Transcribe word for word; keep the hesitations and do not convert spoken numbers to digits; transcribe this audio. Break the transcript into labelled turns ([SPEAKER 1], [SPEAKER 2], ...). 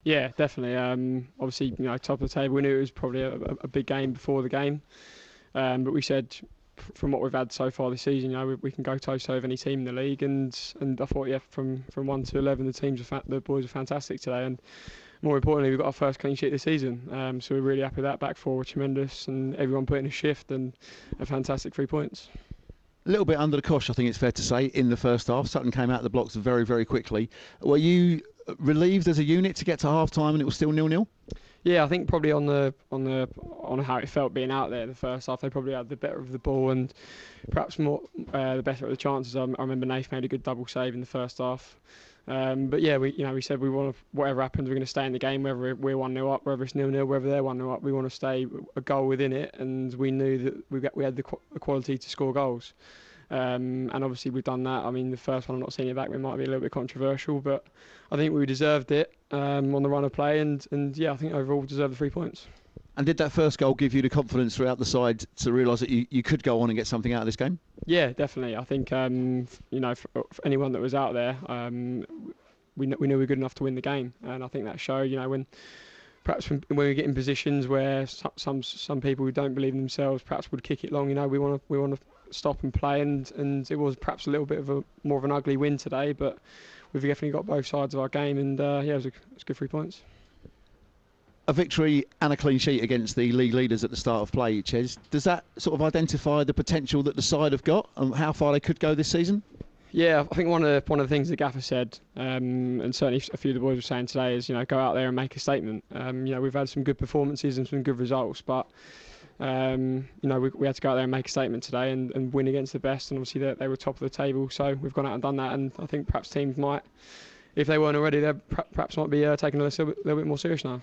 [SPEAKER 1] Yeah, definitely. Um, obviously, you know, top of the table. We knew it was probably a, a a big game before the game, um, but we said from what we've had so far this season, you know, we, we can go toe to toe with any team in the league, and and I thought, yeah, from from one to eleven, the teams are fa- the boys are fantastic today, and more importantly, we've got our first clean sheet this season. Um, so we're really happy with that. Back four were tremendous, and everyone put in a shift and a fantastic three points.
[SPEAKER 2] A little bit under the cosh, I think it's fair to say, in the first half. Sutton came out of the blocks very, very quickly. Were you relieved as a unit to get to half time and it was still nil nil?
[SPEAKER 1] Yeah, I think probably on the on the on how it felt being out there the first half, they probably had the better of the ball and perhaps more uh, the better of the chances. I, I remember Nath made a good double save in the first half. Um, but yeah, we you know we said we want to, whatever happens, we're going to stay in the game, whether we're one nil up, whether it's nil nil, whether they're one nil up. We want to stay a goal within it, and we knew that we got, we had the, qu- the quality to score goals. Um, and obviously we've done that. I mean, the first one I'm not seeing it back. It might be a little bit controversial, but I think we deserved it um, on the run of play, and and yeah, I think overall we deserved the three points.
[SPEAKER 2] And did that first goal give you the confidence throughout the side to realise that you, you could go on and get something out of this game?
[SPEAKER 1] Yeah, definitely. I think um, you know for, for anyone that was out there, um, we kn- we knew we were good enough to win the game, and I think that showed. You know when perhaps when, when we get in positions where some, some some people who don't believe in themselves perhaps would kick it long. You know we want to we want to stop and play, and, and it was perhaps a little bit of a more of an ugly win today, but we've definitely got both sides of our game, and uh, yeah, it was, a, it was good three points.
[SPEAKER 2] A victory and a clean sheet against the league leaders at the start of play, Ches. Does that sort of identify the potential that the side have got and how far they could go this season?
[SPEAKER 1] Yeah, I think one of the, one of the things the gaffer said, um, and certainly a few of the boys were saying today, is you know go out there and make a statement. Um, you know we've had some good performances and some good results, but um, you know we, we had to go out there and make a statement today and, and win against the best. And obviously they, they were top of the table, so we've gone out and done that. And I think perhaps teams might, if they weren't already, they perhaps might be uh, taking it a little bit, little bit more serious now.